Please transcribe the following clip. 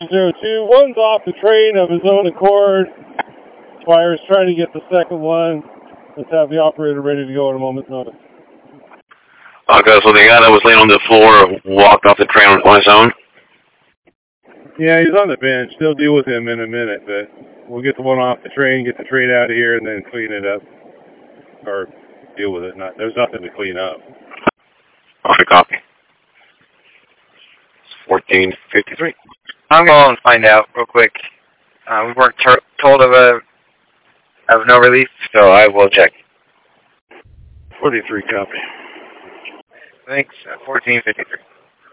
02. One's off the train of his own accord. Fire's trying to get the second one. Let's have the operator ready to go in a moment's notice. Okay, so the guy that was laying on the floor walked off the train on his own? Yeah, he's on the bench. They'll deal with him in a minute, but we'll get the one off the train, get the train out of here, and then clean it up. Or deal with it. There's nothing to clean up. Okay, copy. 1453. I'm going to find out real quick. We weren't told of no relief, so I will check. 43, copy. Thanks. 1453.